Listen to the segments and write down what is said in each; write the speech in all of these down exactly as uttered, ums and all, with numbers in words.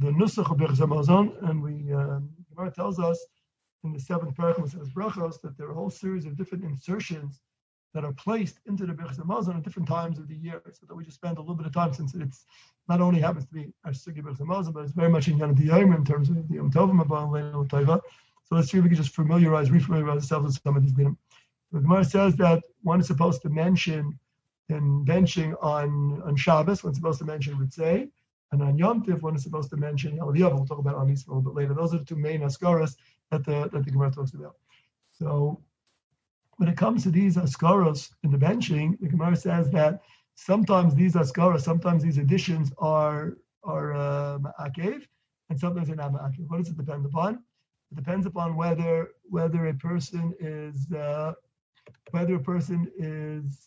the nusach of Birchas Hamazon, and we um, Gemara tells us in the seventh paragraph, it says brachos, that there are a whole series of different insertions that are placed into the Birchas Hamazon at different times of the year. So that we just spend a little bit of time, since it's not only happens to be our Sugi Birchas Hamazon, but it's very much in Yom Yom in terms of the Yom Tovim Abba and Leil Tova. So let's see if we can just familiarize, refamiliarize ourselves with some of these dinim. The Gemara says that one is supposed to mention in benching on, on Shabbos, one's supposed to mention Ritzei, and on Yom Tiv, one is supposed to mention Yalav Yavo. We'll talk about Amis a little bit later. Those are the two main Askaras that the, that the Gemara talks about. So when it comes to these Askaras in the benching, the Gemara says that sometimes these Askaras, sometimes these additions are are uh, Ma'akev, and sometimes they're not Ma'akev. What does it depend upon? It depends upon whether whether a person is uh, whether a person is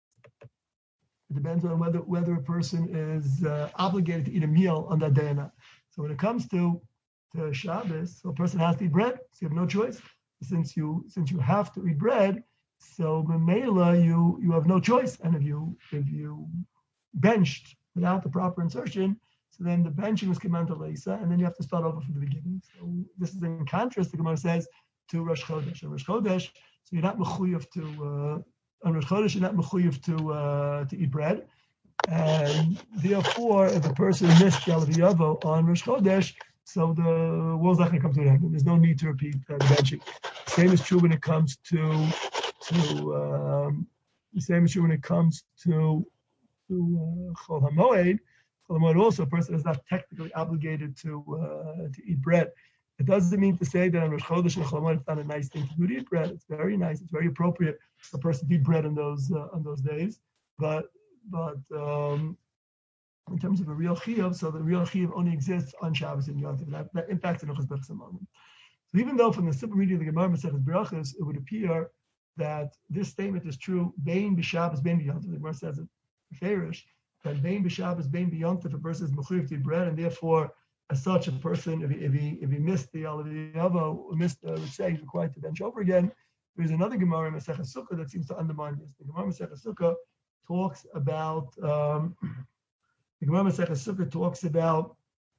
It depends on whether whether a person is uh, obligated to eat a meal on that day or not. So when it comes to, to Shabbos, so a person has to eat bread. So you have no choice. Since you since you have to eat bread, so Memela, you you have no choice. And if you if you benched without the proper insertion, so then the benching is commanded Leisa, and then you have to start over from the beginning. So this is in contrast, the Gemara says, to Rosh Chodesh. And Rosh Chodesh, so you're not mechuyev to uh, on Rosh Chodesh, you're not mechuyev to uh, to eat bread, and therefore, if a person missed Yalav Yavo on Rosh Chodesh, so the world's not going to come to an end. There's no need to repeat uh, the benching. Same is true when it comes to to um, the same is true when it comes to to Chol HaMoed. Chol HaMoed also, a person is not technically obligated to uh, to eat bread. It doesn't mean to say that on Rosh Chodesh and Chol HaMoed it's not a nice thing to do to eat bread. It's very nice. It's very appropriate for a person to eat bread on those uh, on those days. But but um, in terms of a real chiyuv, so the real chiyuv only exists on Shabbos and Yom Tov. That, that impacts the Nochas Berachos Hamazon. So even though from the simple reading of the Gemara Maseches Berachos, it would appear that this statement is true, Bein b'Shabbos, Bein b'Yom Tov. The Gemara says it fairish, that Bein b'Shabbos, Bein b'Yom Tov, a person is mechuyev to eat bread, and therefore, as such, a person, if he if he if he missed the Yalav Yavo, missed, uh, let's say, he's required to bench over again. There's another Gemara Maseches Sukkah that seems to undermine this. The Gemara Maseches Sukkah talks about. Um, The Gemara Maseches Sukkah talks about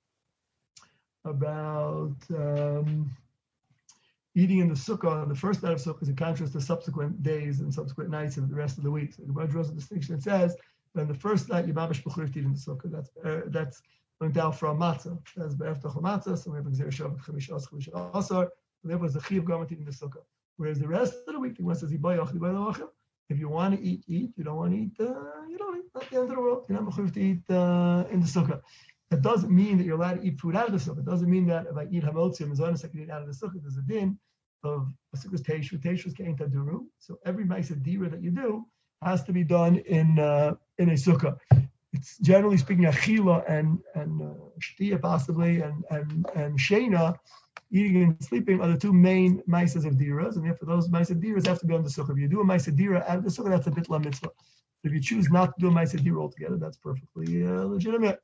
about um, eating in the sukkah on the first night of sukkah in contrast to subsequent days and subsequent nights of the rest of the week. So the Gemara draws a distinction and says that on the first night you mamish b'chuyev to eat in the sukkah. That's uh, that's learned out from matzah. That's be'eftach matzah. So we have Gzeir Shav Chamish Asar Chamish Asar. Therefore, it's the chiyuv garment to eat in the sukkah. Whereas the rest of the week, the Gemara says yibayach yibayach. If you want to eat, eat. You don't want to eat, uh, you don't eat. Not the end of the world. You're not mechuyev to eat uh, in the sukkah. That doesn't mean that you're allowed to eat food out of the sukkah. It doesn't mean that if I eat hamotzi and mizonos, I can eat out of the sukkah. There's a din of a sukkah's teishu. Teishu's kein taduru. So every ma'aseh dira that you do has to be done in uh, in a sukkah. It's generally speaking achila and and uh, shtiya possibly and and and sheina. Eating and sleeping are the two main ma'ases of diras, and therefore those ma'ases diras have to be on the sukkah. If you do a ma'aseh dira out of the sukkah, that's a bitla mitzvah. If you choose not to do a ma'aseh dira altogether, that's perfectly uh, legitimate.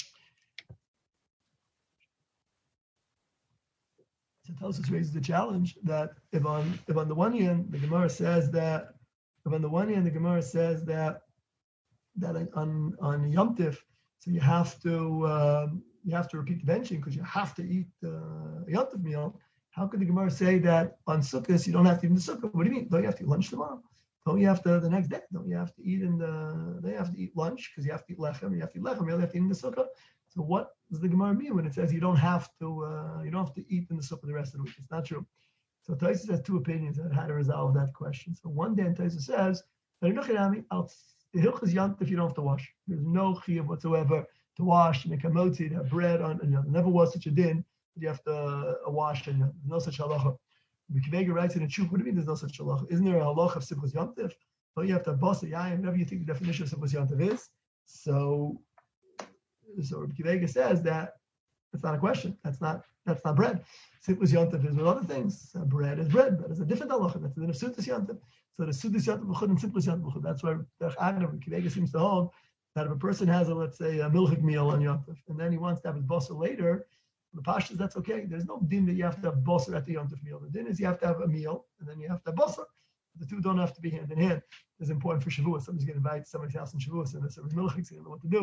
So Tosfos raises the challenge that if on if on the one hand the Gemara says that if on the one hand the Gemara says that that on on Yom Tif, so you have to. Um, You have to repeat the benching because you have to eat the uh, Yom Tov meal. How could the Gemara say that on Sukkot you don't have to eat in the Sukkah? What do you mean? Don't you have to eat lunch tomorrow? Don't you have to the next day? Don't you have to eat in the? Don't you have to eat lunch because you have to eat lechem? You have to eat lechem. You only have to eat in the Sukkah. So what does the Gemara mean when it says you don't have to? Uh, you don't have to eat in the Sukkah the rest of the week? It's not true. So Tosfos has two opinions on how to resolve that question. So one day Tosfos says that the hilchos Yom Tov you don't have to wash. There's no chiyuv whatsoever to wash, to make a motzi, to have bread on, and you know, there never was such a din that you have to uh, wash, and you know, there's no such halacha. Rabbi Vega writes in a Chuk, what do you mean there's no such halacha? Isn't there a halacha of Simchas Yom Tov? Don't you have to boss it, yeah, whatever you think the definition of Simchas Yom Tov is? So, so Rabbi Vega says that that's not a question. That's not that's not bread. Simchas Yom Tov is with other things. Uh, bread is bread. Bread is a different halacha. That's the din of Sudas Yom Tov. So the Sudas Yom Tov b'chud and Simchas Yom Tov b'chud. That's why Rabbi Vega seems to hold that if a person has a, let's say, a milchik meal on Yom Tov, and then he wants to have his basar later, the pashas, that's okay. There's no din that you have to have basar at the Yom Tov meal. The din is you have to have a meal, and then you have to have basar. The two don't have to be hand in hand. It's important for Shavuos. Somebody's going to invite somebody's house in Shavuos, and there's a milchik, so you don't know what to do.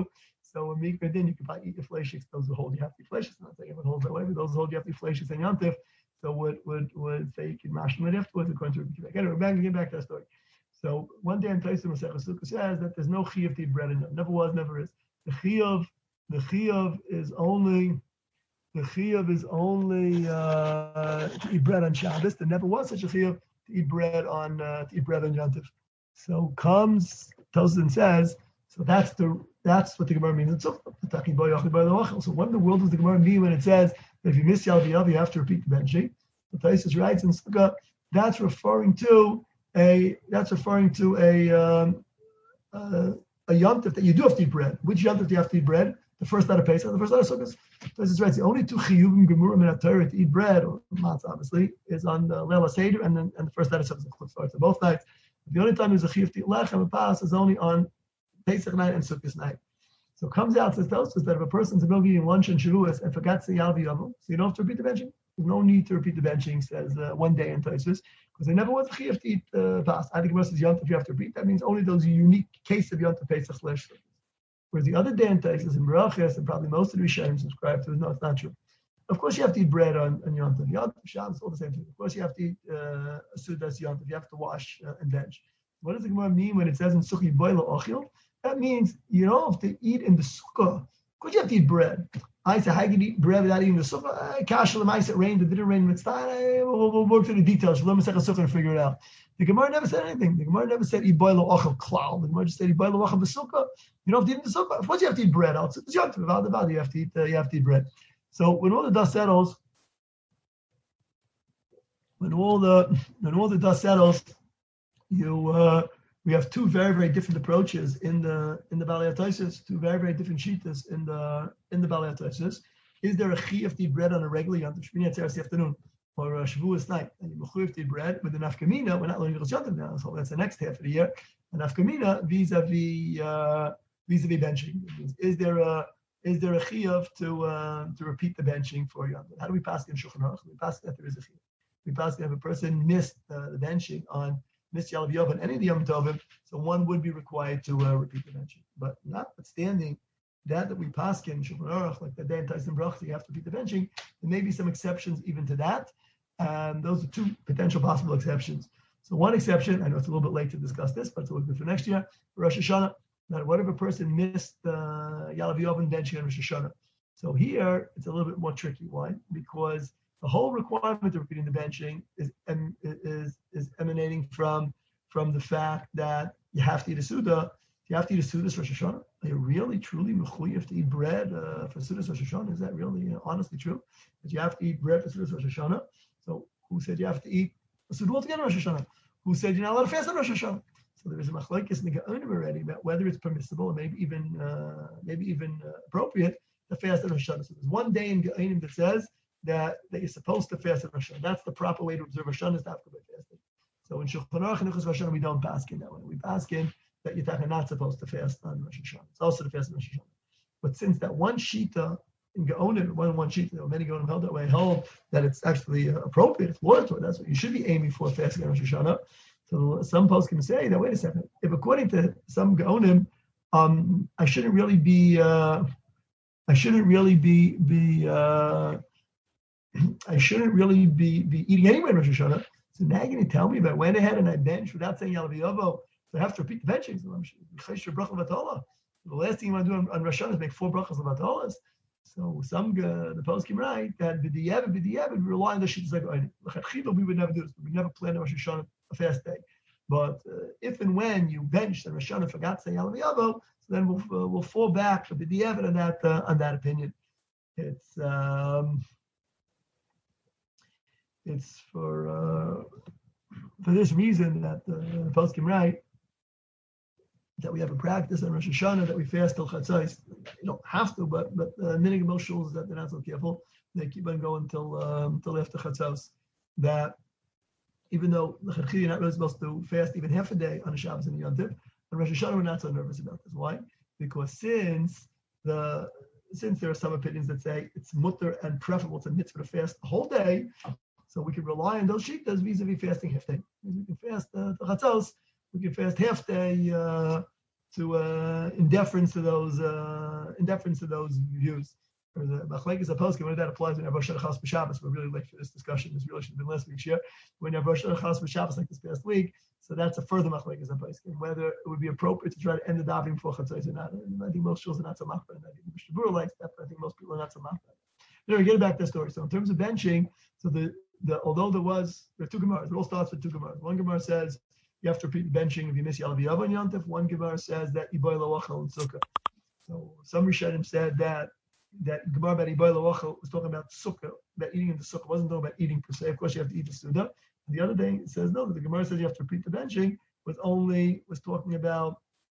So a mikveh din, you can probably eat your fleishiks. Those who hold you have to be fleishiks. I'm not saying everyone holds that way, but those who hold you have to be fleishiks and yantif. So would would would say you can mash them afterwards according to Rabbi Akiva. Anyway, we're back again back to that story. So one day in Taisim Masechah Sukkah says that there's no chiyuv to eat bread in them. Never was, never is. The chiyuv, the chiyuv is only the chiyuv is only uh, to eat bread on Shabbos. There never was such a chiyuv to eat bread on uh, to eat bread on Yom Tov. So comes Tosfos and says, so that's the that's what the Gemara means. So what in the world does the Gemara mean when it says that if you miss Yal V'Yav, you have to repeat the benching? The Tosfos writes in Sukkah that's referring to a that's referring to a um, uh, a Yom Tov that you do have to eat bread. Which Yom Tov do you have to eat bread? The first night of Pesach, the first night of Sukkot. Tosfos writes the only two chiyuvim gemurim in a Torah to eat bread or matzah obviously is on the Leila Seder and then and the first night of Sukkot. So both nights. The only time there's a chiyuv to eat lechem and pas is only on Pesach night and Sukkot night. So it comes out, says Tosfos, that if a person's about eating lunch and Shavuos and forgot to say Yal V'Yav, so you don't have to repeat the benching. There's no need to repeat the benching, says uh, one day in Tosfos, because there never was a chiyuv to eat uh, pas. I think most is Yom Tov you have to repeat. That means only those unique case of Yom Tov Pesach slash. Whereas the other day in Tosfos and Berachos and probably most of the Rishonim subscribe to it, no, it's not true. Of course you have to eat bread on, on Yom Tov. Yom Tov, Shabbos, all the same thing. Of course you have to eat uh, Sudas Yom Tov. You have to wash uh, and bench. What does the Gemara mean when it says in Sukkah Boila Ochil? That means you don't have to eat in the Sukkah. Could you have to eat bread? I say, how can you eat bread without eating the Sukkah? Kash l'maisa, it rained, it didn't rain, Mitzvah. We'll, we'll work through the details. We'll let me Sukkah and figure it out. The Gemara never said anything. The Gemara never said, eat boila ochel klal. The Gemara just said, eat boila ochel b'sukkah. You don't have to eat in the Sukkah. Of course you have to eat bread. You have to, you have to eat, uh, you have to eat bread. So when all the dust settles, when all the, when all the dust settles, you, uh, we have two very, very different approaches in the in the Balei HaTosfos, two very, very different shitas in the in the Balei HaTosfos. Is there a chiyuv to eat bread on a regular Yom Tov, Shmini Atzeres afternoon, or a Shavuos night? And you mechuyev to eat bread with the nafkamina. We're not learning Yom Tov now, so that's the next half of the year. And nafkamina vis-a-vis uh, vis-a-vis benching. Is there a is there a chiyuv to uh, to repeat the benching for Yom Tov? How do we pass in Shulchan Aruch? We pass that there is a chiyuv. We pass that if a person missed uh, the benching on Miss Yal V'Yav and any of the Yom Tovim, so one would be required to uh, repeat the benching. But notwithstanding that that we paskin Shulchan Aruch, like the day in Tyson Brach, you have to repeat the benching. There may be some exceptions even to that. Um, those are two potential possible exceptions. So one exception, I know it's a little bit late to discuss this, but it's always good for next year. For Rosh Hashanah, that what if a person missed uh, Yal V'Yav and benching on Rosh Hashanah? So here it's a little bit more tricky. Why? Because the whole requirement of repeating the benching is is is emanating from from the fact that you have to eat a suda. You have to eat a suda for Rosh Hashanah. Are you really truly mechuyev to eat bread uh, for suda Rosh Hashanah? Is that really uh, honestly true? That you have to eat bread for suda Rosh Hashanah? So who said you have to eat a suda altogether Rosh Hashanah? Who said you're not allowed to fast on Rosh Hashanah? So there is a machlokes in the Gaonim already about whether it's permissible or maybe even uh, maybe even uh, appropriate to fast on Rosh Hashanah. So there's one day in Gaonim that says that, that you're supposed to fast on Rosh Hashanah. That's the proper way to observe Rosh Hashanah, is to have to be fasting. So in Shulchan Aruch and Rosh Hashanah, we don't paskin that way. We paskin that you're not supposed to fast on Rosh Hashanah. It's also to fast on Rosh Hashanah. But since that one shita in Gaonim, one one shita, there were many Gaonim held that way, held that it's actually uh, appropriate, it's laudatory. That's what you should be aiming for, fasting on Rosh Hashanah. So some posts can say that, wait a second, if according to some Gaonim, um, I shouldn't really be, uh, I shouldn't really be, be, uh, I shouldn't really be, be eating anyway in Rosh Hashanah. So now you're going to tell me that I went ahead and I benched without saying Yal V'Yav, so I have to repeat the benching. So the last thing you want to do on, on Rosh Hashanah is make four brachas levatolas. So some uh, the post came right that b'diavad, b'diavad, we rely on the shittas like Lechatchila. We would never do this. We never plan on Rosh Hashanah a fast day. But uh, if and when you bench and Rosh Hashanah forgot to say Yal V'Yav, so then we'll uh, we'll fall back for b'diavad on that uh, on that opinion. It's um, It's for uh, for this reason that the uh, poskim write that we have a practice on Rosh Hashanah that we fast till Chatzos. You don't have to, but but uh, many most shuls that they're not so careful, they keep on going till um, till after Chatzos. That even though you're not really supposed to fast even half a day on a Shabbos and a Yom Tov, on Rosh Hashanah we're not so nervous about this. Why? Because since the since there are some opinions that say it's mutter and preferable to mitzvah to fast the whole day. So we can rely on those shitas vis-a-vis fasting half day. We can fast uh, the chatzos, we can fast half day uh, to uh, in deference to those uh, in deference to those views. Or the machlekes poskim, when that applies when you have Rosh Hashanah b'Shabbos. We're really late for this discussion. This really should have been last week's year. When you have Rosh Hashanah b'Shabbos like this past week, so that's a further machlekes poskim. Whether it would be appropriate to try to end the davening before chatzos or not. And I think most shuls are not so machbar. I think Mishnah Berurah likes that, but I think most people are not so machbar. Anyway, get back to the story. So in terms of benching, so the the although there was there are two gemaras, it all starts with two gemaras. One gemara says you have to repeat the benching if you miss Yalav Yav on Yontif. One gemara says that Iboy Lawachal and Sukkah. So some Rishonim said that that Gemara about Iboy Lawachal was talking about Sukkah, that eating in the Sukkah, wasn't talking about eating per se. Of course, you have to eat the Suda. And the other thing it says no, that the Gemara says you have to repeat the benching was only was talking about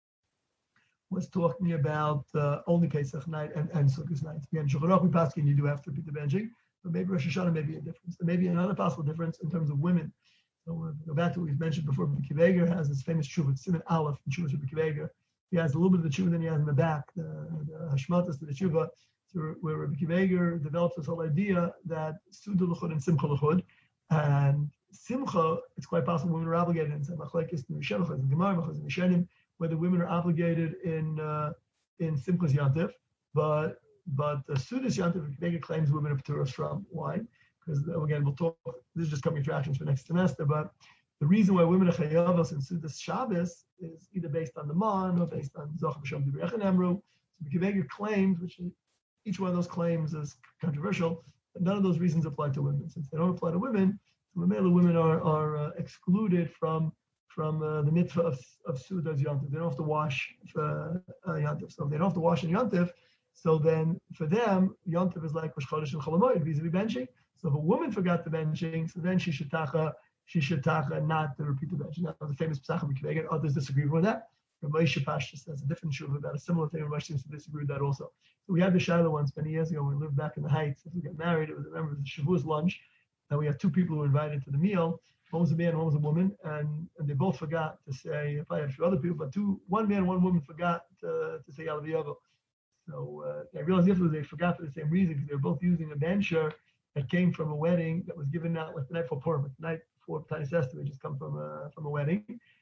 was talking about uh, only Pesach night and, and Sukkot night. Again, Shulchan Aruch Paskin, you do have to repeat the benching, but maybe Rosh Hashanah may be a difference. There may be another possible difference in terms of women. So uh, go back to what we've mentioned before. Rabbi Akiva Eiger has this famous tshuva, Siman Aleph, in Tshuva Rabbi Akiva Eiger. He has a little bit of the tshuva, then he has in the back the, the Hashmatas to the tshuva, so where Rabbi Akiva Eiger develops this whole idea that Suda l'chud and Simcha l'chud, and Simcha, it's quite possible women are obligated in some machlekes in Rishon, in Gemara, in Rishonim, whether women are obligated in uh, in Simchas Yantif, but but the Sudas Yantif, Rabbi Akiva Eiger claims women are p'turos from. Why? Because again, we'll talk. This is just coming attractions for next semester, but the reason why women are chayavos in Sudas Shabbos is either based on the man or based on Zochar B'Shem Divrei and Emru. So Rabbi Akiva Eiger claims, which is, each one of those claims is controversial, but none of those reasons apply to women. Since they don't apply to women, the male women are are uh, excluded from from uh, the mitzvah of of Sudas Yantif. They don't have to wash for uh, Yantif. So if they don't have to wash in Yantif, so then for them Yantif is like Rosh Chodesh and Chol Hamoed vis-a-vis benching. So if a woman forgot the benching, so then she should tacha, she should tacha not to repeat the benching. That was a famous Pesach of Akiva Eiger. Others disagree with that. Rabbi Moshe Pashtus says a different shuv about a similar thing. Rabbi Moshe seems to disagree with that also. So we had the Shiloh once many years ago when we lived back in the Heights. If we got married, it was, I remember it was a Shavuos lunch, and we had two people who were invited to the meal. One was a man, one was a woman, and, and they both forgot to say, if I had a few other people, but two, one man and one woman forgot to, to say Yalav Yavo. So uh, I realized yesterday they forgot for the same reason, because they were both using a bencher that came from a wedding that was given out like the night before Purim, the night before Tiny Sester, which just come from a, from a wedding,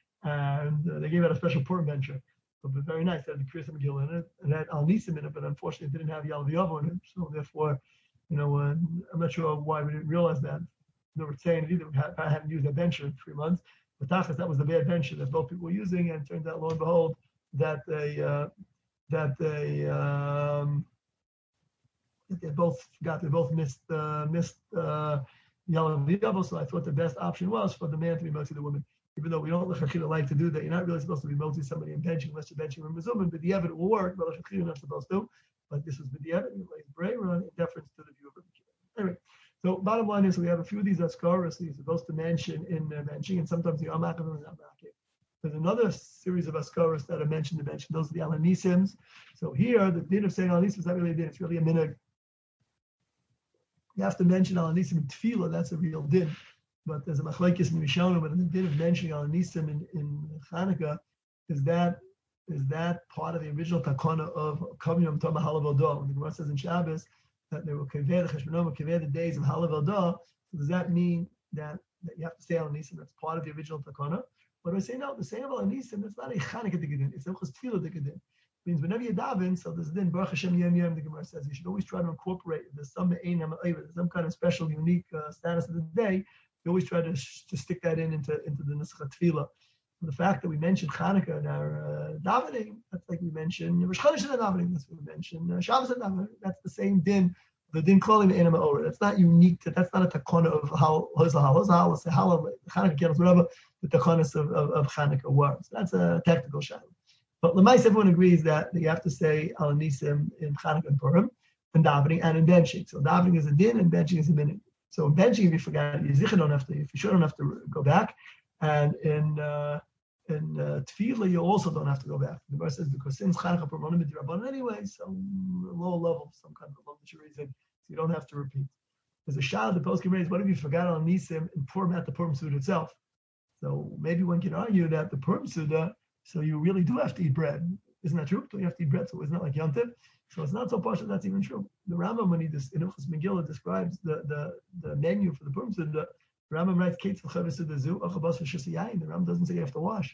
and uh, they gave out a special Purim bencher. So it was very nice. It had the Kriyas Megillah in it, and it had Al Nisim in it, but unfortunately it didn't have Yalav Yavo in it. So therefore, you know, uh, I'm not sure why we didn't realize that. They were saying it either. I hadn't used that bencher in three months, but tachas, that was the bad bencher that both people were using, and it turned out, lo and behold, that they uh, that they um, that they both forgot. They both missed uh, missed uh, Yalav Yavo. So I thought the best option was for the man to be motzi the woman. Even though we don't like to do that, you're not really supposed to be motzi somebody in benching unless you're benching with Mezuman. But the evidence will work, but you're not supposed to. But this was the evidence, like brave run in deference to the view of the anyway. So bottom line is we have a few of these askaras he's supposed to mention in uh, benching, and sometimes the amak and the amak. There's another series of askaras that are mentioned to mention. Those are the alanisims. So here, the din of saying alanisim is not really a din; it's really a minhag. You have to mention alanisim in tefillah. That's a real din. But there's a machlekes in Rishonim, but in the din of mentioning alanisim in, in Chanukah, is that is that part of the original takana of Kavim Yom Tov Halav Odah? When the Gemara says in Shabbos that they were kaveh the cheshbonom, kaveh the days of Halav Odah, so does that mean that, that you have to say alanisim? That's part of the original takana. But I say no, the saying of alanisim, that's not a Chanukah digadin. It's a tefillah digadin. Means whenever you daven, so there's then Baruch Hashem Yom Yom. The Gemara says you should always try to incorporate there's some some kind of special, unique uh, status of the day. You always try to, to stick that in into, into the Nusach Tefillah. The fact that we mentioned Chanukah in our uh, davening, that's like we mentioned Rosh Chodesh in our davening, that's what we mentioned uh, Shabbos in davening. That's the same din, the din calling the enema over. That's not unique to, that's not a takana of how, Hozahal, Hozahal, Hozahal, Chanukah, Kiddush, whatever the takanas of, of, of Chanukah were. So that's a technical shadow. But Lemais, everyone agrees that you have to say Al Nisim in Chanukah and Purim, and davening, and in benching. So davening is a din, and benching is a minute. So in benching, if you forgot, you zichah don't have to, if you should, don't have to go back. And in uh, in uh, tefillah, you also don't have to go back. The verse says because since Chanukah Purim midrabanan anyway, so lower level, some kind of a reason, so you don't have to repeat. There's a shot of the poskim raised. What if you forgot on Nisim in Purim at the Purim Suda itself? So maybe one can argue that the Purim Suda, so you really do have to eat bread. Isn't that true? So you have to eat bread. So it's not like Yom Tov. So it's not so partial that's even true. The Rambam, when he dis- in Ilchos Megillah describes the, the, the menu for the Purim Suda, the Rambam writes, "Kate the Rambam doesn't say you have to wash.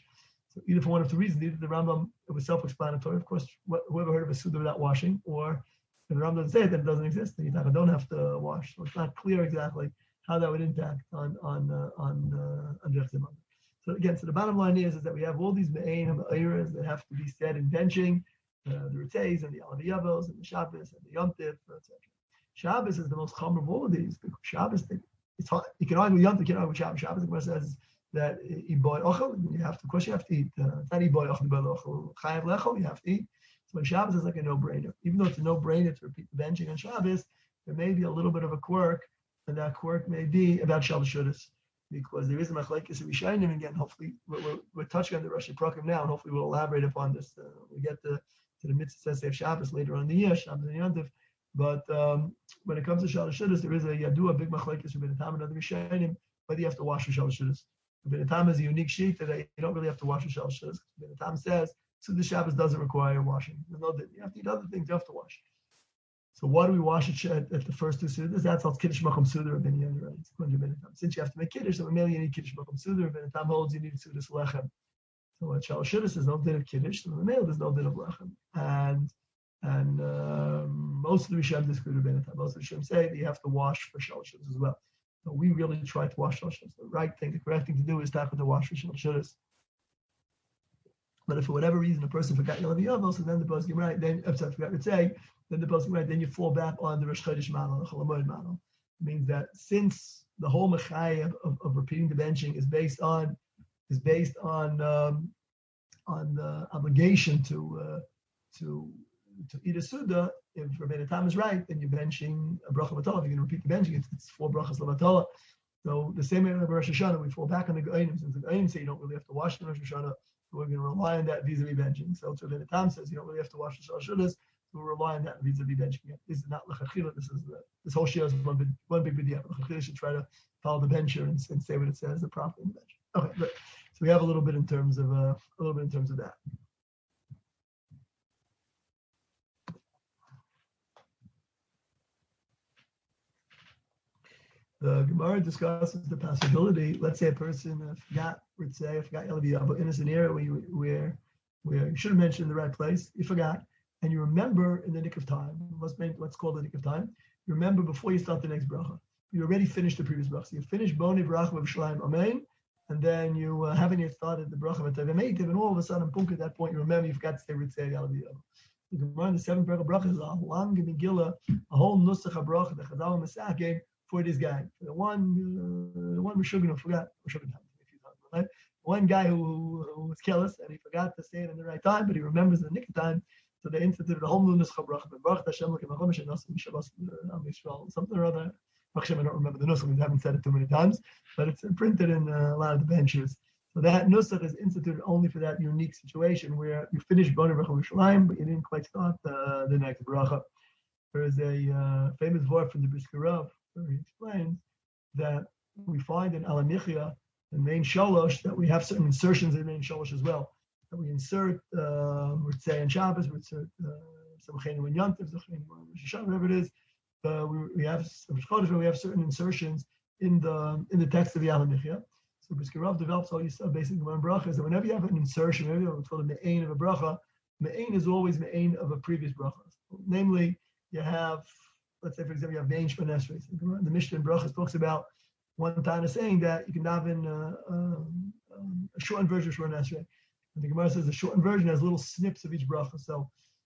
So either for one of two reasons, either the Rambam, it was self-explanatory. Of course, whoever heard of a Suda without washing, or if the Rambam doesn't say it, then it doesn't exist. Then you don't have to wash. So it's not clear exactly how that would impact on on uh, on uh, on Derech Zimam. So again, so the bottom line is, is that we have all these me'ein and me'eiras that have to be said in benching, uh, the Ritzeis and the Alav Yavos and the Shabbos and the Yom Tif, et cetera. Shabbos is the most common of all of these because Shabbos, it's hard. You can argue with Yom Tif, you can argue with Shabbos. Shabbos, the Gemara says that iboy ochel, you have to, of course, you have to eat. Uh, it's not iboy ochel, iboy ochel, chayav lechel, you have to eat. So when Shabbos is like a no-brainer. Even though it's a no-brainer to repeat the benching on Shabbos, there may be a little bit of a quirk, and that quirk may be about Shal Shudas, because there is a machlekes of Yishayim. Again, hopefully we're, we're, we're touching on the Rashi Prakim now, and hopefully we'll elaborate upon this. Uh, we get to, to the mitzvah of Shabbos later on in the year, Shabbos and Yom Tov. But um, when it comes to Shal Shudas, there is a yadua big machlekes of Tam and other Yishayim, whether you have to wash for Shal Shudas. Rabbeinu Tam is a unique sheet that you don't really have to wash for Shal Shudas. Rabbeinu Tam says, so the Shabbos doesn't require washing. There's no, you have to eat other things, you have to wash. So why do we wash it at, at the first two sudas? That's all Kiddush Makom Suda Rabbeinu Yonah, right? It's according to Rabbeinu Tam. Since you have to make Kiddush, so maybe you need Kiddush Makom Suda. Rabbeinu Tam holds you need Sudas Lechem. So at Shal Shudas, there's no din of Kiddush. So in the male, there's no din of Lechem. And and um, most of the Rishonim disagree with Rabbeinu Tam. Most of the Rishonim say that you have to wash for Shal Shudas as well. So we really try to wash Shal Shudas. The right thing, the correct thing to do is to have to wash for Shal Shudas. But if for whatever reason a person forgot Yelav Yavos, so then the poskim right, then I'm sorry, forgot to say, then the poskim right, then you fall back on the Rosh Chodesh model, the Chol Hamoed model. It means that since the whole mechai of, of, of repeating the benching is based on is based on um, on the obligation to uh, to to eat a suda, if Rabbeinu Tam is right, then you're benching a bracha b'tola. If you're going to repeat the benching, it's, it's four brachas l'batola. So the same way with Rosh Hashanah, we fall back on the Goyim, since the Goyim say you don't really have to wash the Rosh Hashanah. We're going to rely on that vis-a-vis benching. So Rabbeinu Tam says you don't really have to wash the Shal Shudas, so we'll rely on that vis-a-vis benching. This is not l'chachila. This is the, this whole shia is one big one big b'diah. L'chachila should try to follow the bencher and, and say what it says, the prophet in the bench. Okay, good. So we have a little bit in terms of uh, a little bit in terms of that. The Gemara discusses the possibility. Let's say a person uh, forgot, let's say, forgot Yelav Yavos in a scenario where you, where where you should have mentioned in the right place, you forgot, and you remember in the nick of time. Let's make, let's call the nick of time. You remember before you start the next bracha. You already finished the previous bracha. So you finished Boni Bracha of Shalayim Amen, and then you uh, haven't yet started the bracha of Tevimeitiv, and all of a sudden, punk at that point, you remember you forgot to say Ritzei Yelav Yavos. The Gemara in the seventh bracha bracha is a long Megillah, a whole nusach of bracha, the Chazal Masakim. For this guy, for the one, uh, the one Meshuggah forgot, right? One guy who, who, who was careless and he forgot to say it in the right time, but he remembers in the nick of time. So they instituted a whole new nusach bracha. Something or other. I don't remember the nusach. We haven't said it too many times, but it's printed in uh, a lot of the benches. So that nusach is instituted only for that unique situation where you finished Boni Bracha Yerushalayim, but you didn't quite start uh, the next bracha. There is a uh, famous word from the Brisker Rav, where he explains that we find in Alanichia, the main shalosh, that we have certain insertions in the main shalosh as well. That we insert, uh, we'd say in Shabbos, we insert Samachenu and Yom Tov, Samachenu and Rosh Hashanah, whatever it is. Uh, we, we have we have certain insertions in the in the text of the Alanichia. So Brisker Rav develops all these uh, basically one brachas, and whenever you have an insertion, whenever you have what's called a me'ain of a bracha, me'ain is always me'ain of a previous bracha. Namely, you have, let's say, for example, you have Vein Shemon Esrei. The Mishnah in Brachas talks about one time saying that you can daven uh, um, um, a shortened version of Shemon Esrei. And the Gemara says the shortened version has little snips of each bracha. So,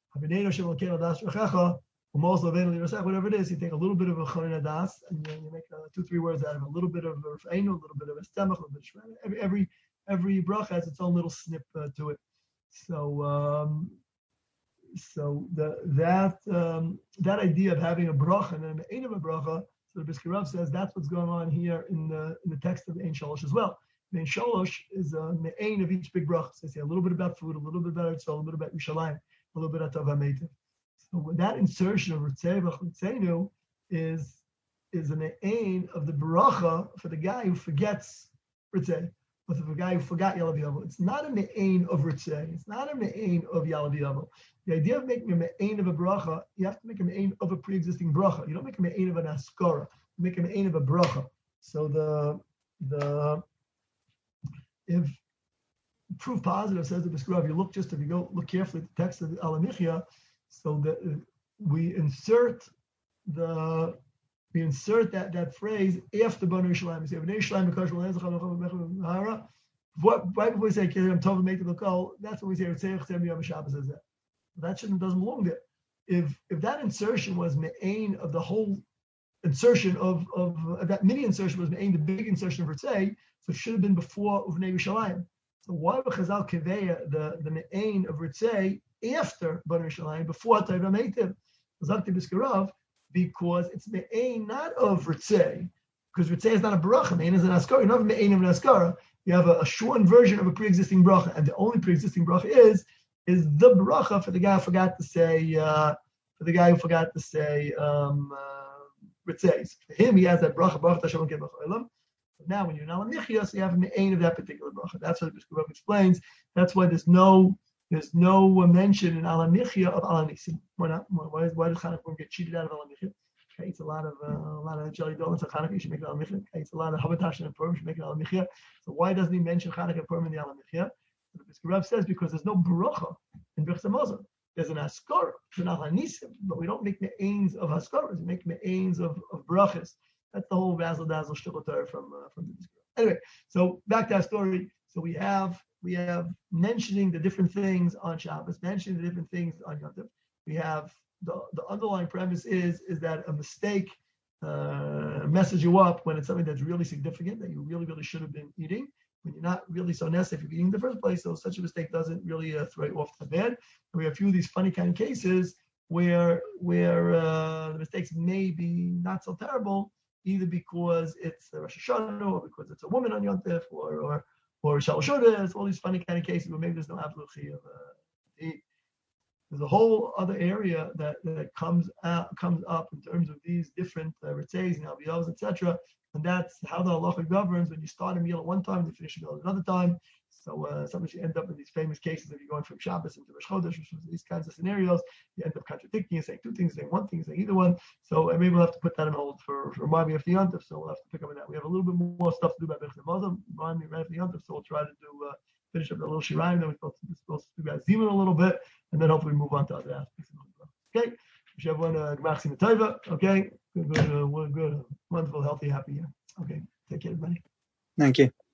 whatever it is, you take a little bit of a Chorin Adas and then you make uh, two, three words out of it. A little bit of a Refeinu, a little bit of a Stemach, a little bit of Shemon. Every, every, every bracha has its own little snip uh, to it. So, um, So the, that um, that idea of having a bracha and then an of a bracha, so the Brisker Rav says that's what's going on here in the in the text of the Ein Shalosh as well. The Ein Shalosh is a me'ain of each big bracha. So they say a little bit about food, a little bit about Yitzhak, a little bit about Yerushalayim, a little bit about Tov HaMeitiv. So with that insertion of Ritzei v'Chutzeinu is is a me'ain of the bracha for the guy who forgets Ritzei. But for the guy who forgot Yelav Yavos, it's not a me'ain of Ritzei. It's not a me'ain of Yelav Yavos. The idea of making a me'ain of a bracha, you have to make a me'ain of a pre-existing bracha. You don't make a me'ain of an askara. You make a me'ain of a bracha. So the the if proof positive, says the Brisker Rav, if you look just, if you go look carefully at the text of Al Michya, so that uh, we insert the, we insert that, that phrase after Banu Yerushalayim. We say, Bnei Yerushalayim, because what, right before we say, I'm told to make the call, that's what we say, that shouldn't, doesn't belong there. If if that insertion was me'ain of the whole insertion of, of uh, that mini insertion was me'ain, the big insertion of Ritzei, so it should have been before Uvnei Yerushalayim. So why would Chazal Keveya the, the me'ain of Ritzei after Banu Yerushalayim, before Taiva Meitiv? Zakti Brisker Rav, because it's me'ain not of Ritzei, because Ritzei is not a bracha, me'ain is an askara. You don't have me'ain of an askara. You have a, a shortened version of a pre-existing bracha, and the only pre-existing bracha is is the bracha for the guy who forgot to say uh, for the guy who forgot to say um, uh, Ritzei. For him, he has that bracha bracha Tashem Kevach Olam. But now, when you're in Al Michya, so you have a me'ain of that particular bracha. That's what the Brisker Rav explains. That's why there's no there's no mention in Al Michya of Al Nisim. Why not? Why, why did Chanukah get cheated out of Al Michya? Okay, it's a lot of uh, a lot of jelly donuts on Chanukah. You should make it Al Michya. Okay, it's a lot of Habatash and Purim. You should make it Al Michya. So why doesn't he mention Chanukah and Purim in the Al Michya? The Brisker Rav says because there's no bracha in Birchas Hamazon. There's an haskara, there's an Al Hanisim, but we don't make me'ains of haskaras. We make me'ains of, of brachas. That's the whole razzle dazzle shtickle Torah from uh, from the Brisker Rav. Anyway, so back to our story. So we have we have mentioning the different things on Shabbos, mentioning the different things on Yom Tov. We have the the underlying premise is is that a mistake uh, messes you up when it's something that's really significant that you really really should have been eating. When you're not really so necessary if you're eating in the first place, so such a mistake doesn't really uh, throw you off the bed. And we have a few of these funny kind of cases where where uh, the mistakes may be not so terrible, either because it's a Rosh Hashanah or because it's a woman on Yom Tov or or or Shalosh Hodes, all these funny kind of cases where maybe there's no absolute chiyuv of uh, eat. There's a whole other area that, that comes out, comes up in terms of these different uh, ritzeis and alviyos, et cetera. And that's how the halacha governs when you start a meal at one time and you finish a meal at another time. So uh, sometimes you end up in these famous cases if you're going from Shabbos into Rosh Chodesh, these kinds of scenarios. You end up contradicting, saying two things, saying one thing, saying either one. So uh, maybe we'll have to put that on hold for remind me of the Yom Tov. So we'll have to pick up on that. We have a little bit more stuff to do about Birchas Hamazon. Remind me right after the Yom Tov. So we'll try to do uh, finish up the little shirayim. Then we're supposed to, supposed to do about Zimun a little bit, and then hopefully move on to other aspects. Okay. Wish everyone a Gmach Simchat Tova. Okay. Good, good, uh, good, wonderful, healthy, happy year. Okay. Take care, everybody. Thank you.